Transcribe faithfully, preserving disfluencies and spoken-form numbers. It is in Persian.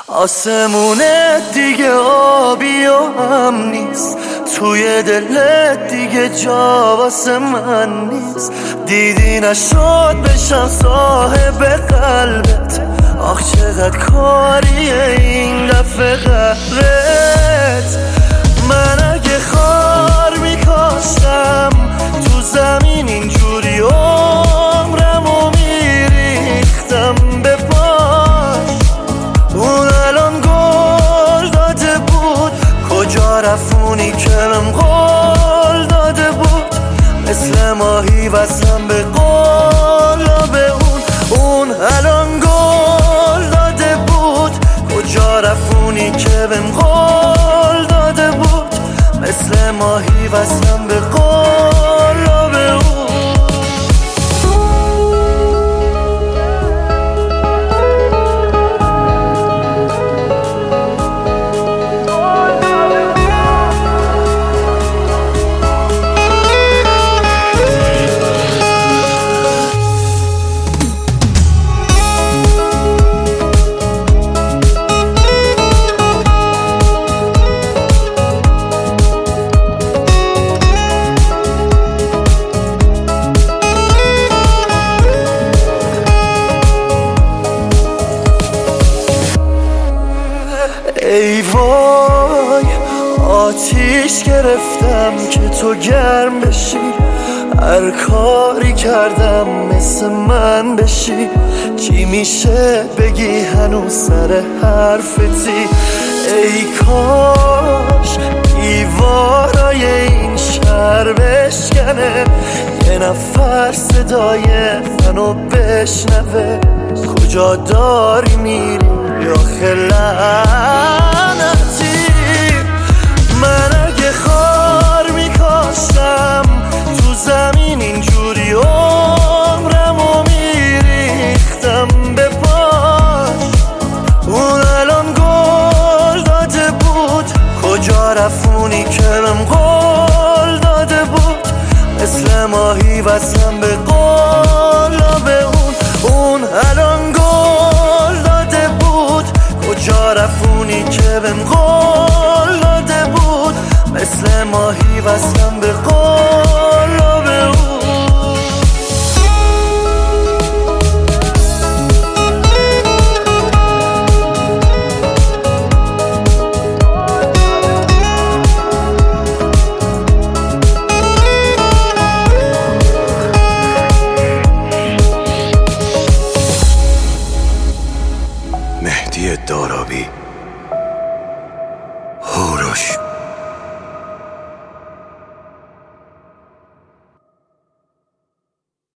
آسمونت دیگه آبی و هم نیست، توی دلت دیگه جا واسه من نیست. دیدی نشد بشم صاحب قلبت، آخ چقدر کاریه این دفعه قهرت. من اگه خار میکاشتم تو زمین اینجوری عمرمو میریختم به پاش. اون الان گل داده بود، کجا رفونی که من قول داده بود. مثل ماهی وصلم به قلاب اون. اون الان گل داده بود، کجا رفونی که من قول داده بود. مثل ماهی وصلم به قلاب اون. ای وای آتیش گرفتم که تو گرم بشی، هر کاری کردم مثل من بشی. چی میشه بگی هنوز سر حرفتی؟ ای کاش دیوارای این شهر بشکنه، یه نفر صدای منو بشنوه. کجا داری میری یا خلعنتی؟ من اگه خار میکاشتم تو زمین اینجوری عمرمو میریختم به پاش. اون الان گل داده بود، کجا رفونی که من قول داده بود. مثل ماهی وصلم به قلاب اون. اون الان گل داده بود، کجا رفونی که بهم قول داده بود. مثل ماهی وصلم به قلاب اون. مهدی دارابی، هوروش.